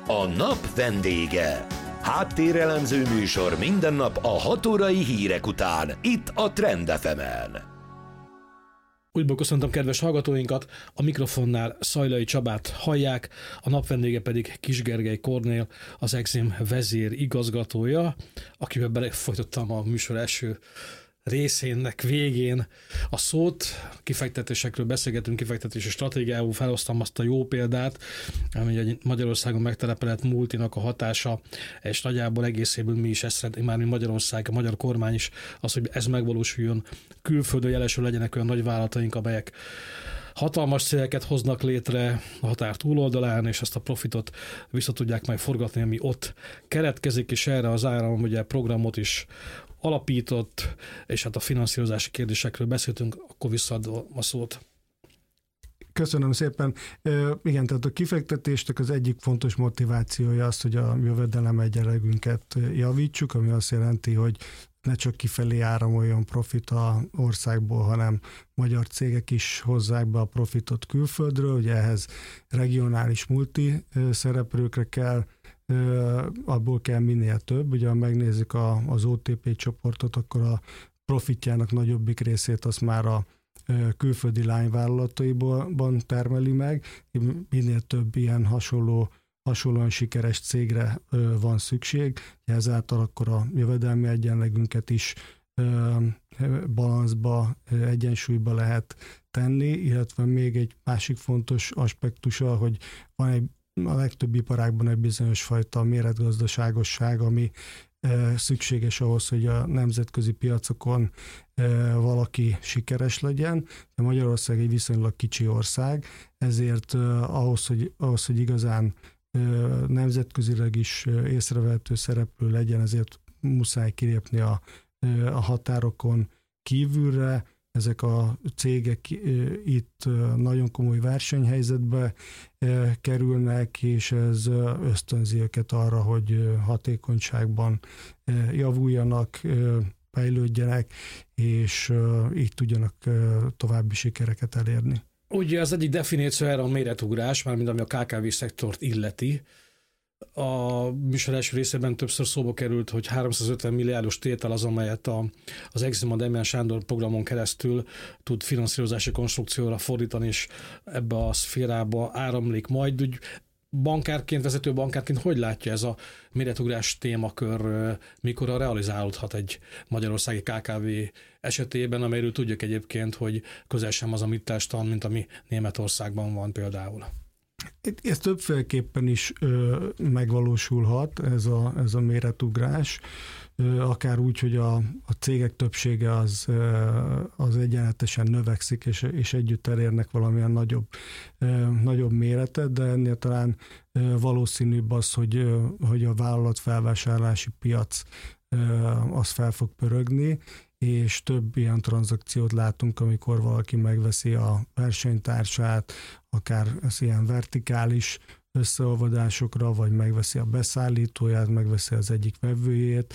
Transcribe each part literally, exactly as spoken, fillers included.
A nap vendége. Háttérelemző műsor minden nap a hat órai hírek után, itt a Trend ef emen. Újból köszöntöm kedves hallgatóinkat, a mikrofonnál Szajlai Csabát hallják, a nap vendége pedig Kiss Gergely Kornél, az Exim vezér igazgatója, akivel belefolytottam a műsor első részének végén a szót. Kifektetésekről beszélgetünk, kifektetési stratégiául felhoztam azt a jó példát, ami egy Magyarországon megtelepedett multinak a hatása, és nagyjából egészéből mi is ezt szeretnénk, már mi Magyarország, a magyar kormány is, az, hogy ez megvalósuljon, külföldön jelesül legyenek olyan nagy vállalataink, amelyek hatalmas céleket hoznak létre a határ túloldalán, és azt a profitot vissza tudják majd forgatni, ami ott keletkezik, és erre az állam ugye programot is alapított, és hát a finanszírozási kérdésekről beszéltünk, akkor visszaadom a szót. Köszönöm szépen. Igen, tehát a kifektetésnek az egyik fontos motivációja az, hogy a jövedelem egyenlegünket javítsuk, ami azt jelenti, hogy ne csak kifelé áramoljon profit a országból, hanem magyar cégek is hozzák be a profitot külföldről, ugye ehhez regionális multi szereplőkre kell, abból kell minél több. Ugye ha megnézzük a, az o té pé csoportot, akkor a profitjának nagyobbik részét azt már a külföldi lányvállalataiban termeli meg. Minél több ilyen hasonló, hasonlóan sikeres cégre van szükség, ezáltal akkor a jövedelmi egyenlegünket is balanszba, egyensúlyba lehet tenni, illetve még egy másik fontos aspektusa, hogy van egy a legtöbb iparágban egy bizonyos fajta méretgazdaságosság, ami e, szükséges ahhoz, hogy a nemzetközi piacokon e, valaki sikeres legyen. De Magyarország egy viszonylag kicsi ország, ezért e, ahhoz, hogy, ahhoz, hogy igazán e, nemzetközileg is e, észrevehető szereplő legyen, ezért muszáj kilépni a, e, a határokon kívülre. Ezek a cégek itt nagyon komoly versenyhelyzetbe kerülnek, és ez ösztönzi őket arra, hogy hatékonyságban javuljanak, fejlődjenek, és így tudjanak további sikereket elérni. Ugye az egyik definíció erre a méretugrás, mármint ami a ká ká vé szektort illeti. A műsor első részében többször szóba került, hogy háromszázötven milliárdos tétel az, amelyet a, az Exim a Demján Sándor programon keresztül tud finanszírozási konstrukcióra fordítani, és ebbe a szférába áramlik majd. Úgy bankárként, vezető bankárként hogy látja ez a méretugrás témakör, mikor a realizálódhat egy magyarországi ká ká vé esetében, amelyről tudjuk egyébként, hogy közel sem az a mittelstand, mint ami Németországban van például. Ez többféleképpen is ö, megvalósulhat, ez a, ez a méretugrás, ö, akár úgy, hogy a, a cégek többsége az, ö, az egyenletesen növekszik, és, és együtt elérnek valamilyen nagyobb, ö, nagyobb méretet, de ennél talán ö, valószínűbb az, hogy, ö, hogy a vállalatfelvásárlási piac ö, az fel fog pörögni, és több ilyen tranzakciót látunk, amikor valaki megveszi a versenytársát, akár az ilyen vertikális összeolvadásokra, vagy megveszi a beszállítóját, megveszi az egyik vevőjét,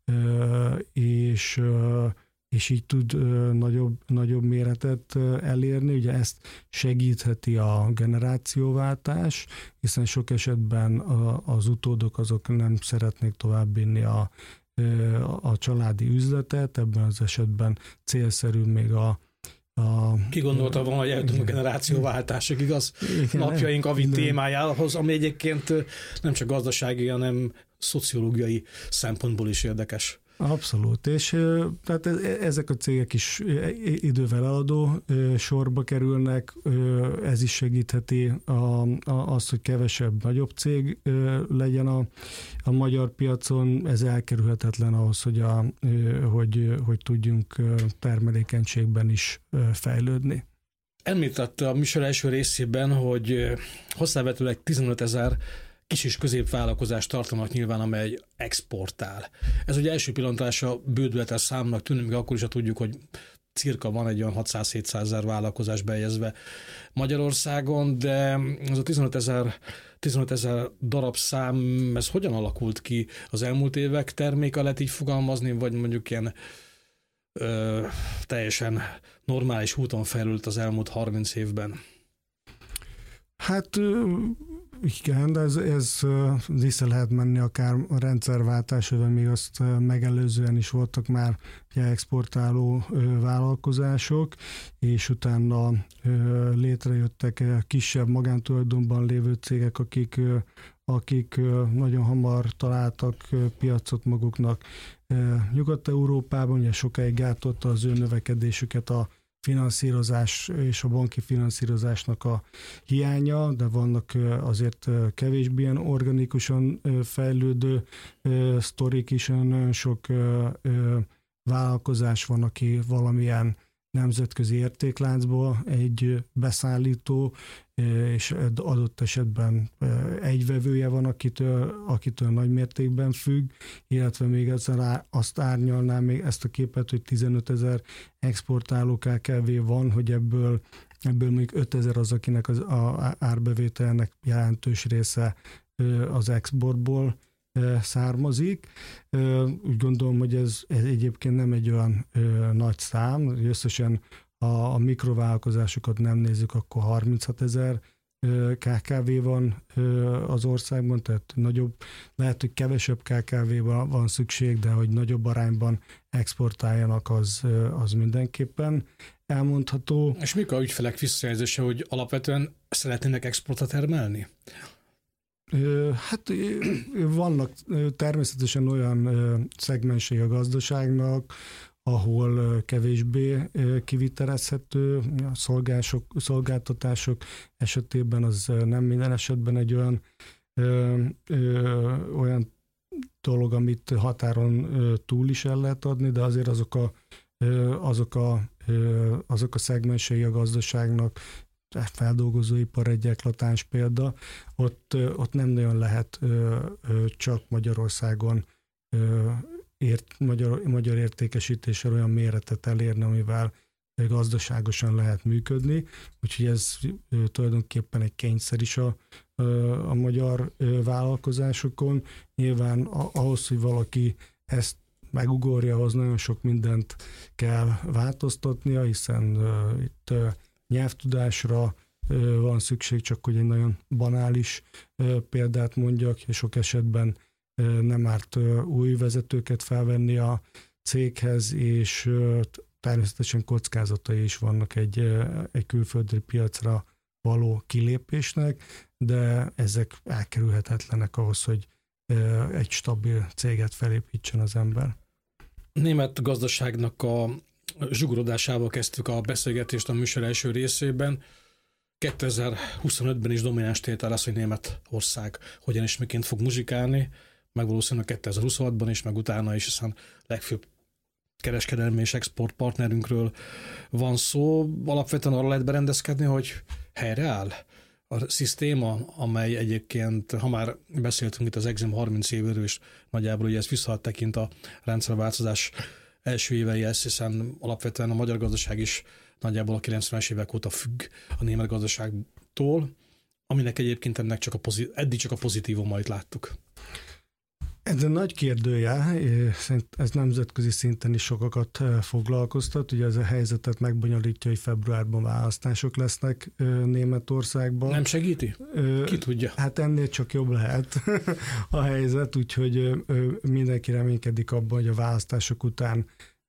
és, és így tud nagyobb, nagyobb méretet elérni. Ugye ezt segítheti a generációváltás, hiszen sok esetben az utódok azok nem szeretnék továbbvinni a a családi üzletet, ebben az esetben célszerű még a... a Ki gondolta volna, hogy eljutunk a generációváltásig, igaz? Igen, napjaink avi témájához, ami egyébként nem csak gazdasági, hanem szociológiai szempontból is érdekes. Abszolút, és tehát ezek a cégek is idővel eladó sorba kerülnek, ez is segítheti azt, hogy kevesebb nagyobb cég legyen a, a magyar piacon, ez elkerülhetetlen ahhoz, hogy, a, hogy, hogy tudjunk termelékenységben is fejlődni. Említette a műsor első részében, hogy hozzávetőleg tizenötezer kis és középvállalkozást tartanak nyilván, amely exportál. Ez ugye első pillantásra bődületes számnak tűnik, még akkor is tudjuk, hogy cirka van egy olyan hatszáz-hétszázezer vállalkozás bejegyezve Magyarországon, de az a tizenöt ezer darab szám, ez hogyan alakult ki az elmúlt évek terméke, lehet így fogalmazni, vagy mondjuk ilyen ö, teljesen normális úton fejlődött az elmúlt harminc évben? Hát Igen, de ez, ez vissza lehet menni akár a rendszerváltásra, még azt megelőzően is voltak már exportáló vállalkozások, és utána létrejöttek kisebb magántulajdonban lévő cégek, akik, akik nagyon hamar találtak piacot maguknak Nyugat-Európában, ugye sokáig gátolta az ő növekedésüket a finanszírozás és a banki finanszírozásnak a hiánya, de vannak azért kevésbé ilyen organikusan fejlődő sztorik is, nagyon sok vállalkozás van, aki valamilyen nemzetközi értékláncból egy beszállító, és adott esetben egy vevője van, akitől, akitől nagy mértékben függ, illetve még ezzel azt árnyalnám még ezt a képet, hogy tizenötezer exportáló ká ká vé van, hogy ebből, ebből még ötezer az, akinek az a árbevételnek jelentős része az exportból származik. Úgy gondolom, hogy ez, ez egyébként nem egy olyan nagy szám, összesen a, a mikrovállalkozásokat nem nézzük, akkor harminchatezer ká ká vé van az országban, tehát nagyobb, lehet, hogy kevesebb ká ká vé-ban van szükség, de hogy nagyobb arányban exportáljanak, az, az mindenképpen elmondható. És mik a ügyfelek visszajelzése, hogy alapvetően szeretnének exportra termelni? Hát vannak természetesen olyan szegmensei a gazdaságnak, ahol kevésbé kivitelezhető, a szolgások, szolgáltatások esetében az nem minden esetben egy olyan, ö, ö, olyan dolog, amit határon túl is el lehet adni, de azért azok a, azok a, azok a szegmensei a gazdaságnak, feldolgozóipar egy eklatáns példa, ott, ott nem nagyon lehet csak Magyarországon ért, magyar, magyar értékesítéssel olyan méretet elérni, amivel gazdaságosan lehet működni, úgyhogy ez tulajdonképpen egy kényszer is a, a magyar vállalkozásokon. Nyilván ahhoz, hogy valaki ezt megugorja, ahhoz nagyon sok mindent kell változtatnia, hiszen itt nyelvtudásra van szükség, csak hogy egy nagyon banális példát mondjak, és sok esetben nem árt új vezetőket felvenni a céghez, és természetesen kockázatai is vannak egy, egy külföldi piacra való kilépésnek, de ezek elkerülhetetlenek ahhoz, hogy egy stabil céget felépítsen az ember. Német gazdaságnak a zsugorodásával kezdtük a beszélgetést a műsor első részében. kétezer-huszonötben is domináns tétel lesz, hogy Németország hogyan és miként fog muzsikálni, meg valószínűleg kétezer-huszonhatban is, meg utána is, hiszen legfőbb kereskedelmi és export partnerünkről van szó. Alapvetően arra lehet berendezkedni, hogy helyreáll a szisztéma, amely egyébként, ha már beszéltünk itt az Exim harminc évéről, és nagyjából ugye ez visszahat tekint a rendszerváltozás első éveihez, hiszen alapvetően a magyar gazdaság is nagyjából a kilencvenes évek óta függ a német gazdaságtól, aminek egyébként ennek csak a pozit- eddig csak a pozitívumait láttuk. Ez egy nagy kérdője, ez nemzetközi szinten is sokakat foglalkoztat, ugye ez a helyzetet megbonyolítja, hogy februárban választások lesznek Németországban. Nem segíti? Ki tudja? Hát ennél csak jobb lehet a helyzet, úgyhogy mindenki reménykedik abban, hogy a választások után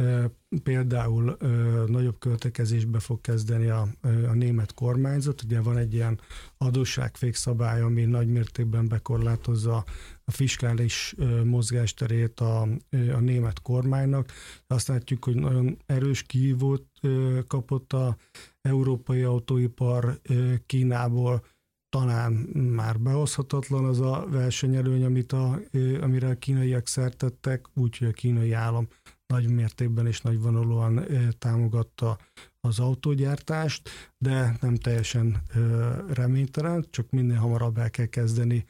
például nagyobb költekezésbe fog kezdeni a, a német kormányzat. Ugye van egy ilyen adósságfékszabály, ami nagy mértékben bekorlátozza a fiskális mozgásterét a, a német kormánynak. Azt látjuk, hogy nagyon erős kihívót kapott az európai autóipar Kínából, talán már behozhatatlan az a versenyelőny, amit a, amire a kínaiak szertettek, úgyhogy a kínai állam nagy mértékben és nagyvonalúan támogatta az autógyártást, de nem teljesen reménytelen, csak minél hamarabb el kell kezdeni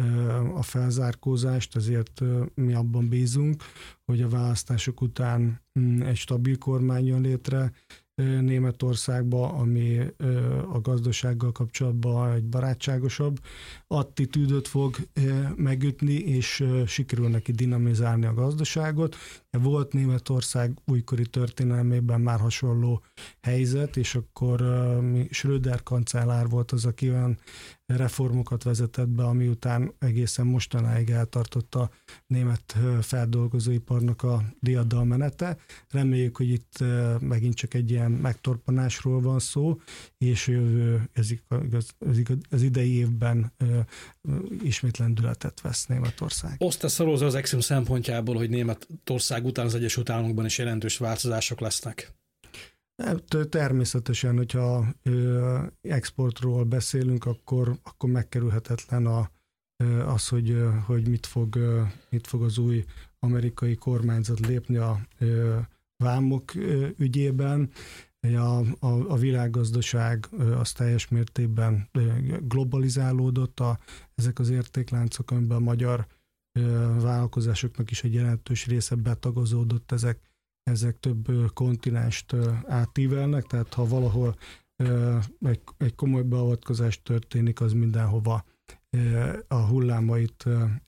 a felzárkózást, ezért mi abban bízunk, hogy a választások után egy stabil kormány jön létre Németországba, ami a gazdasággal kapcsolatban egy barátságosabb attitűdöt fog megütni, és sikerül neki dinamizálni a gazdaságot. Volt Németország újkori történelmében már hasonló helyzet, és akkor Schröder kancellár volt az, aki olyan reformokat vezetett be, ami után egészen mostanáig eltartott a német feldolgozóiparnak a diadalmenete. Reméljük, hogy itt megint csak egy ilyen megtorpanásról van szó, és ez, az idei évben ismét lendületet vesz Németország. Osztasz szorozza az Exim szempontjából, hogy Németország után az Egyesült Államokban is jelentős változások lesznek? Természetesen, hogyha exportról beszélünk, akkor, akkor megkerülhetetlen a, az, hogy, hogy mit, fog, mit fog az új amerikai kormányzat lépni a vámok ügyében. A, a, a világgazdaság az teljes mértékben globalizálódott, a, ezek az értékláncok, amiben a magyar vállalkozásoknak is egy jelentős része betagozódott, ezek ezek több kontinenst átívelnek, tehát ha valahol egy, egy komoly beavatkozás történik, az mindenhova a hullámait,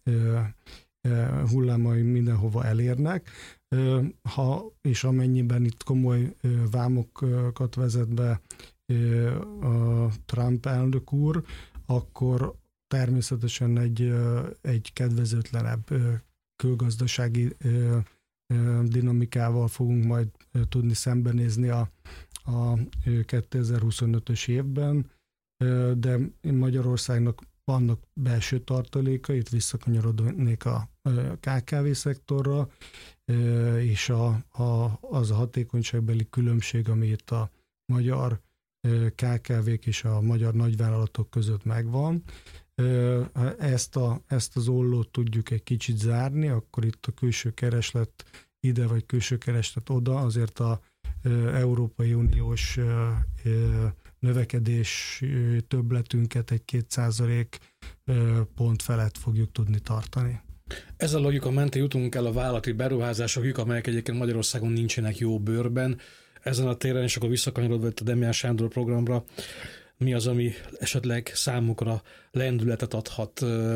hullámai mindenhova elérnek. Ha és amennyiben itt komoly vámokat vezet be a Trump elnök úr, akkor természetesen egy, egy kedvezőtlenebb külgazdasági dinamikával fogunk majd tudni szembenézni a, a kétezer-huszonötös évben, de Magyarországnak vannak belső tartalékai, itt visszakanyarodnék a ká ká vé szektorra, és a, a, az a hatékonyságbeli különbség, ami itt a magyar ká ká vék és a magyar nagyvállalatok között megvan. Ezt, a, ezt az ollót tudjuk egy kicsit zárni, akkor itt a külső kereslet ide, vagy külső kereslet oda, azért a Európai Uniós növekedés többletünket egy két százalék pont felett fogjuk tudni tartani. Ez a logika mentén jutunk el a vállalati beruházásokig, amelyek egyébként Magyarországon nincsenek jó bőrben. Ezen a téren, és akkor visszakanyarodva a Demján Sándor programra, mi az, ami esetleg számukra lendületet adhat?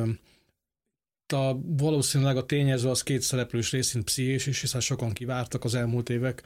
A, valószínűleg a tényező az két szereplős részint pszichés is, hiszen sokan kivártak az elmúlt évek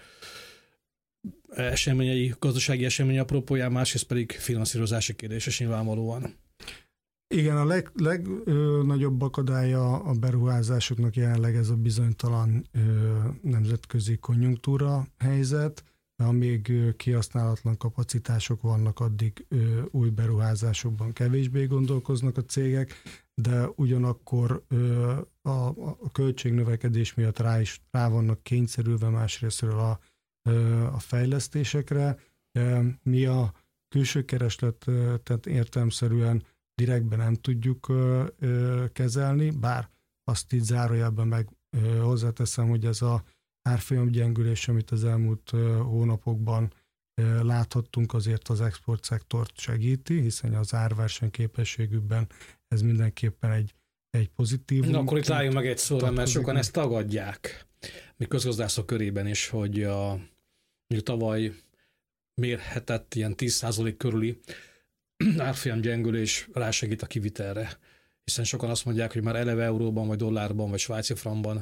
eseményei, gazdasági eseményei apropóján, másrészt pedig finanszírozási kérdéses nyilvánvalóan. Igen, a leg, legnagyobb akadálya a beruházásoknak jelenleg ez a bizonytalan ö, nemzetközi konjunktúra helyzet. Amíg kihasználatlan kapacitások vannak, addig ö, új beruházásokban kevésbé gondolkoznak a cégek, de ugyanakkor ö, a, a költségnövekedés miatt rá is rá vannak kényszerülve másrésztről a, ö, a fejlesztésekre. Mi a külső keresletet értelemszerűen direktben nem tudjuk ö, ö, kezelni, bár azt így zárójelben meg ö, hozzáteszem, hogy ez a árfolyamgyengülés, amit az elmúlt hónapokban láthattunk, azért az exportszektort segíti, hiszen az árversenyképességükben ez mindenképpen egy, egy pozitív. Na, akkor itt álljunk meg egy szóra, mert sokan ezt tagadják, mi közgazdászok körében is, hogy a, a tavaly mérhetett ilyen tíz százalék körüli árfolyamgyengülés rásegít a kivitelre, hiszen sokan azt mondják, hogy már eleve euróban, vagy dollárban, vagy svájci frankban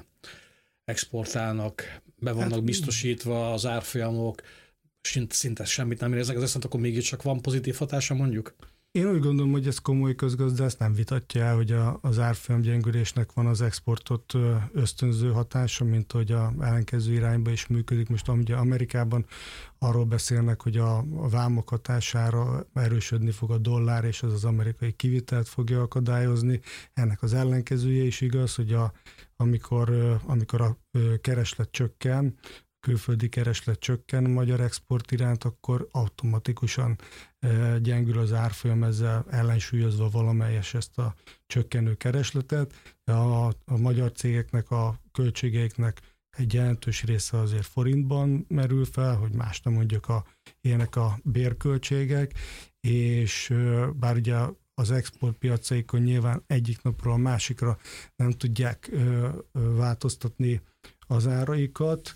exportálnak, be vannak hát, biztosítva az árfolyamok, szinte semmit nem éreznek, ezért akkor mégiscsak van pozitív hatása mondjuk? Én úgy gondolom, hogy ez komoly közgazdász nem vitatja el, hogy a, az árfolyamgyengülésnek van az exportot ösztönző hatása, mint hogy a ellenkező irányba is működik. Most ugye Amerikában arról beszélnek, hogy a, a vámok hatására erősödni fog a dollár, és az az amerikai kivitelt fogja akadályozni. Ennek az ellenkezője is igaz, hogy a, amikor, amikor a kereslet csökken, külföldi kereslet csökken a magyar export iránt, akkor automatikusan gyengül az árfolyam, ezzel ellensúlyozva valamelyes ezt a csökkenő keresletet. A, a magyar cégeknek, a költségeiknek egy jelentős része azért forintban merül fel, hogy más nem mondjuk a, ilyenek a bérköltségek, és bár ugye az exportpiacaikon nyilván egyik napról a másikra nem tudják változtatni az áraikat,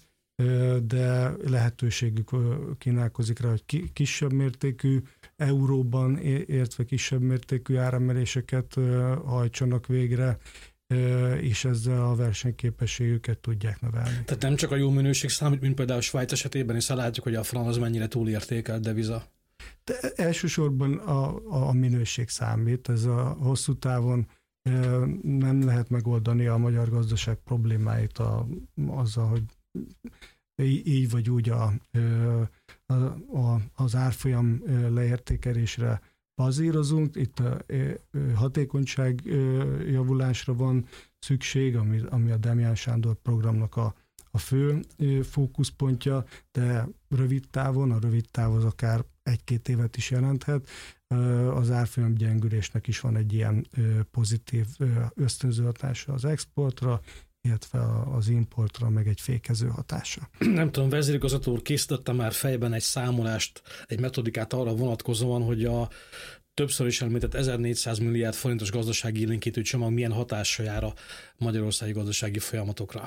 de lehetőségük kínálkozik rá, hogy kisebb mértékű euróban értve kisebb mértékű áremeléseket hajtsanak végre, és ezzel a versenyképességüket tudják növelni. Tehát nem csak a jó minőség számít, mint például a Svájc esetében, hiszen látjuk, hogy a franc az mennyire túlértékelt deviza. De elsősorban a, a minőség számít, ez a hosszú távon nem lehet megoldani a magyar gazdaság problémáit a, azzal, hogy így vagy úgy a, a, a, az árfolyam leértékelésre bazírozunk. Itt a hatékonyság javulásra van szükség, ami, ami a Demján Sándor programnak a, a fő fókuszpontja, de rövid távon, a rövid táv az akár egy-két évet is jelenthet. Az árfolyam gyengülésnek is van egy ilyen pozitív ösztönző hatása az exportra, illetve az importra, meg egy fékező hatása. Nem tudom, vezérigazgató úr készítette már fejben egy számolást, egy metodikát arra vonatkozóan, hogy a többször is említett ezernégyszáz milliárd forintos gazdasági élénkítő csomag milyen hatással jár a magyarországi gazdasági folyamatokra.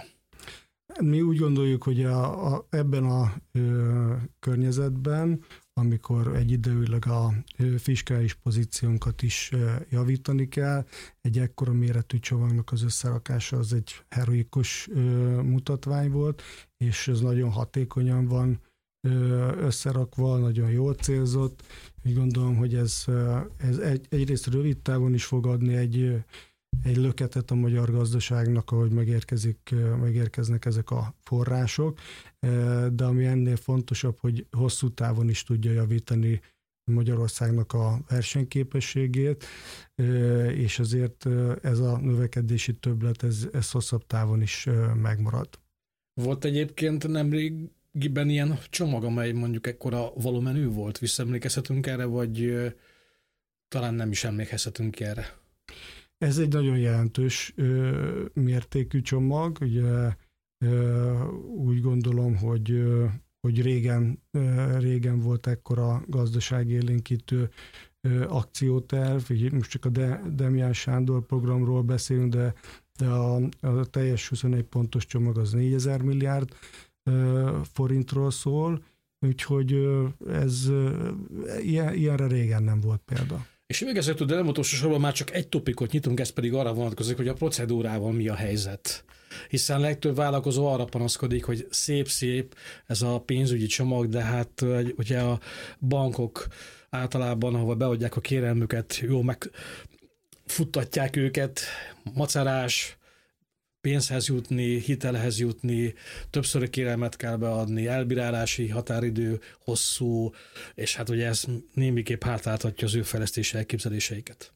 Mi úgy gondoljuk, hogy a, a, ebben a ö, környezetben, amikor egyidejűleg a ö, fiskális pozíciónkat is ö, javítani kell, egy ekkora méretű csomagnak az összerakása az egy heroikus ö, mutatvány volt, és ez nagyon hatékonyan van ö, összerakva, nagyon jól célzott. Úgy gondolom, hogy ez, ez egy, egyrészt rövid távon is fog adni egy egy löketet a magyar gazdaságnak, ahogy megérkezik, megérkeznek ezek a források, de ami ennél fontosabb, hogy hosszú távon is tudja javítani Magyarországnak a versenyképességét, és azért ez a növekedési többlet, ez, ez hosszabb távon is megmarad. Volt egyébként nemrégiben ilyen csomag, amely mondjuk ekkora volumenű volt? Visszaemlékezhetünk erre, vagy talán nem is emlékezhetünk erre? Ez egy nagyon jelentős ö, mértékű csomag. Ugye, ö, úgy gondolom, hogy, ö, hogy régen, ö, régen volt ekkora gazdaságélénkítő ö, akcióterv. Most csak a De, Demján Sándor programról beszélünk, de, de a, a teljes huszonegy pontos csomag az négyezer milliárd ö, forintról szól, úgyhogy ö, ez ö, ilyen, ilyenre régen nem volt példa. És végezetül, de nem utolsó sorban már csak egy topikot nyitunk, ez pedig arra vonatkozik, hogy a procedúrával mi a helyzet. Hiszen legtöbb vállalkozó arra panaszkodik, hogy szép-szép ez a pénzügyi csomag, de hát ugye a bankok általában, ahova beadják a kérelmüket, jól megfuttatják őket, macerás, pénzhez jutni, hitelhez jutni, többször kérelmet kell beadni, elbírálási határidő hosszú, és hát ugye ez némiképp hátráltatja az ő fejlesztési elképzeléseiket.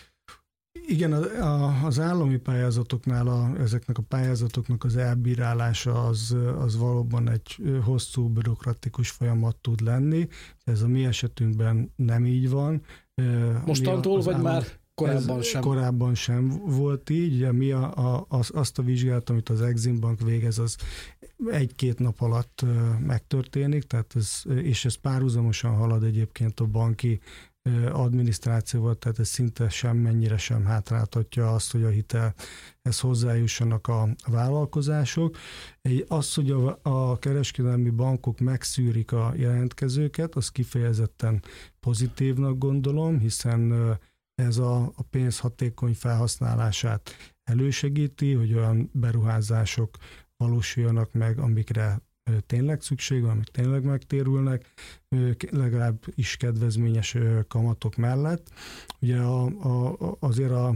Igen, az állami pályázatoknál a, ezeknek a pályázatoknak az elbírálása az, az valóban egy hosszú, bürokratikus folyamat tud lenni. Ez a mi esetünkben nem így van. Mostantól, vagy állam... már... Korábban sem. Korábban sem volt így. Ugye mi a, a, az, azt a vizsgálat, amit az Exim Bank végez, az egy-két nap alatt megtörténik, tehát ez, és ez párhuzamosan halad egyébként a banki adminisztrációval, tehát ez szinte semmennyire sem hátráltatja azt, hogy a hitelhez hozzájussanak a vállalkozások. Az, hogy a, a kereskedelmi bankok megszűrik a jelentkezőket, az kifejezetten pozitívnak gondolom, hiszen ez a, a pénz hatékony felhasználását elősegíti, hogy olyan beruházások valósuljanak meg, amikre tényleg szükség van, amik tényleg megtérülnek, legalább is kedvezményes kamatok mellett. Ugye a, a, azért a,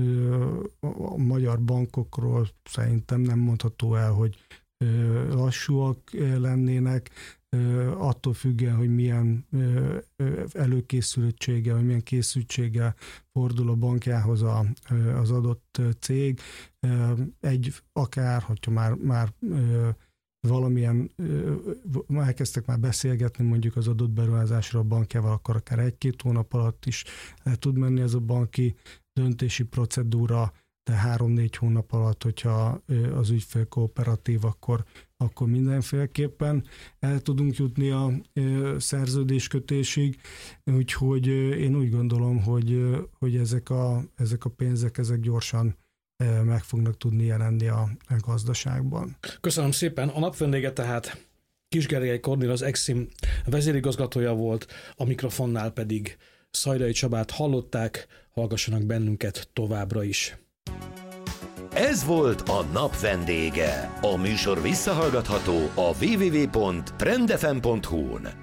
a magyar bankokról szerintem nem mondható el, hogy lassúak lennének, attól függően, hogy milyen előkészültséggel, vagy milyen készültséggel fordul a bankjához a, az adott cég. Egy akár, hogyha már, már valamilyen, elkezdtek már beszélgetni mondjuk az adott beruházásra a bankjával, akkor akár egy-két hónap alatt is le tud menni ez a banki döntési procedúra, de három-négy hónap alatt, hogyha az ügyfél kooperatív, akkor, akkor mindenféleképpen el tudunk jutni a szerződéskötésig. Úgyhogy én úgy gondolom, hogy, hogy ezek, a, ezek a pénzek ezek gyorsan meg fognak tudni jelenni a, a gazdaságban. Köszönöm szépen. A napvendége tehát Kiss Gergely Kornél, az Exim vezérigazgatója volt, a mikrofonnál pedig Szajlai Csabát hallották, hallgassanak bennünket továbbra is. Ez volt a Nap vendége. A műsor visszahallgatható a double-u double-u double-u pont trend f m pont h u-n.